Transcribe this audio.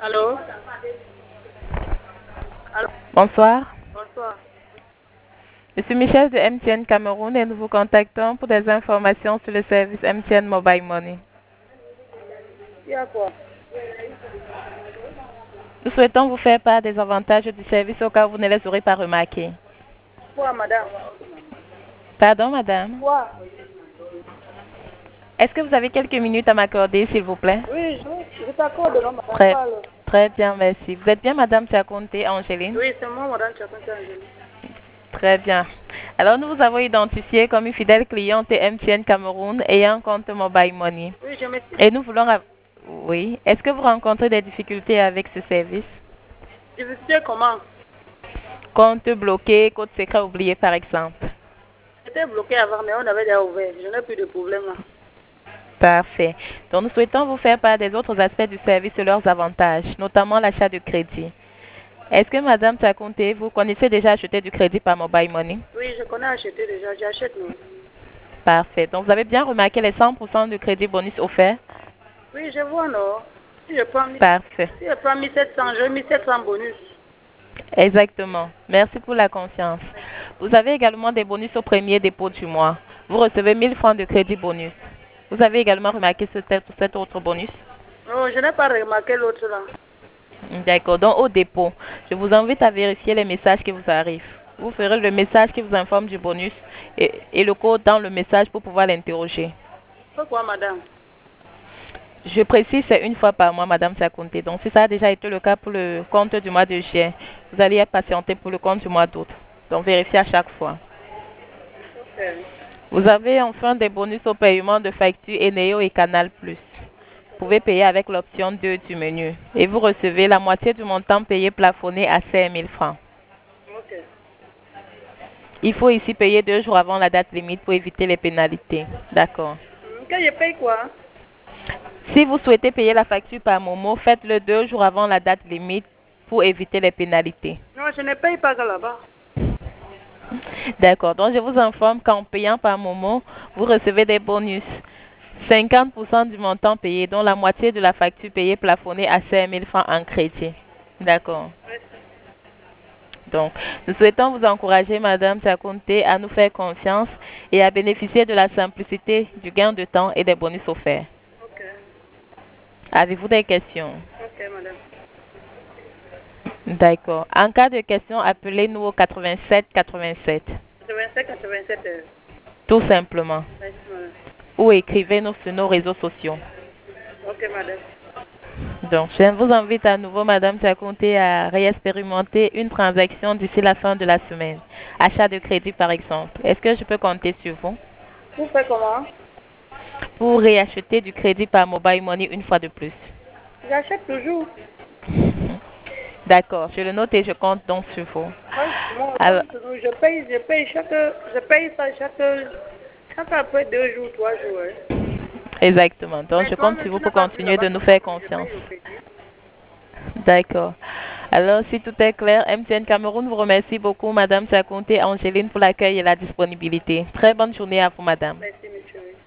Allô? Allô? Bonsoir. Bonsoir. Je suis Michel de MTN Cameroun et nous vous contactons pour des informations sur le service MTN Mobile Money. Il y a quoi? Nous souhaitons vous faire part des avantages du service au cas où vous ne les aurez pas remarqués. Quoi, madame? Pardon, madame. Quoi? Est-ce que vous avez quelques minutes à m'accorder, s'il vous plaît? Oui, je t'accorde, non, madame, Très, parle. très bien, merci. Vous êtes bien, madame Tiakonté Angéline? Oui, c'est moi, madame Tchakonte Angélique. Très bien. Alors, nous vous avons identifié comme une fidèle cliente de MTN Cameroun ayant un compte Mobile Money. Oui, je me suis Et nous voulons... Oui. Est-ce que vous rencontrez des difficultés avec ce service? difficile comment? Compte bloqué, code secret oublié, par exemple. J'étais bloqué avant, mais on avait déjà ouvert. Je n'ai plus de problème là. Parfait. Donc, nous souhaitons vous faire part des autres aspects du service et leurs avantages, notamment l'achat de crédit. Est-ce que, madame Takonte, vous connaissez déjà acheter du crédit par Mobile Money? Oui, je connais acheter déjà, j'achète non. Parfait. Donc, vous avez bien remarqué les 100% de crédit bonus offerts? Oui, je vois non. Si je prends, Parfait. si je prends 1700, j'ai 1700 bonus. Exactement. Merci pour la confiance. Vous avez également des bonus au premier dépôt du mois. Vous recevez 1000 francs de crédit bonus. Vous avez également remarqué cet autre bonus? Non, je n'ai pas remarqué l'autre là. D'accord. Donc, au dépôt, je vous invite à vérifier les messages qui vous arrivent. Vous ferez le message qui vous informe du bonus et le code dans le message pour pouvoir l'interroger. Pourquoi, madame? Je précise, c'est une fois par mois, madame Sakonte. Donc, si ça a déjà été le cas pour le compte du mois de juin, vous allez patienter pour le compte du mois d'août. Donc, vérifiez à chaque fois. Ok. Vous avez enfin des bonus au paiement de factures Eneo et Canal+. Vous pouvez payer avec l'option 2 du menu et vous recevez la moitié du montant payé plafonné à 5 000 francs. Ok. Il faut ici payer 2 jours avant la date limite pour éviter les pénalités. D'accord. Quand je paye quoi? Si vous souhaitez payer la facture par Momo, faites-le 2 jours avant la date limite pour éviter les pénalités. Non, je ne paye pas là-bas. D'accord. Donc, je vous informe qu'en payant par Momo, vous recevez des bonus. 50% du montant payé, dont la moitié de la facture payée plafonnée à 5 000 francs en crédit. D'accord. Donc, nous souhaitons vous encourager, Madame Takonte, à nous faire confiance et à bénéficier de la simplicité, du gain de temps et des bonus offerts. Ok. Avez-vous des questions? Ok, madame. D'accord. En cas de questions, appelez-nous au 87 87. 85, 87 heures. Tout simplement. Merci, madame. Ou écrivez-nous sur nos réseaux sociaux. Ok, madame. Donc, je vous invite à nouveau, Madame Takonte, à réexpérimenter une transaction d'ici la fin de la semaine. Achat de crédit, par exemple. Est-ce que je peux compter sur vous Vous faites comment? pour réacheter du crédit par Mobile Money une fois de plus? J'achète toujours. D'accord, je le note et je compte donc sur vous. Moi, Alors, je paye ça chaque après 2 jours, 3 jours. Hein. exactement. Donc, Mais je toi, compte sur tu vous n'as pour pas pris continuer là-bas, de nous comment faire je confiance. paye au crédit? D'accord. Alors, si tout est clair, MTN Cameroun vous remercie beaucoup, Madame Takonte Angéline, pour l'accueil et la disponibilité. Très bonne journée à vous, Madame. Merci, monsieur.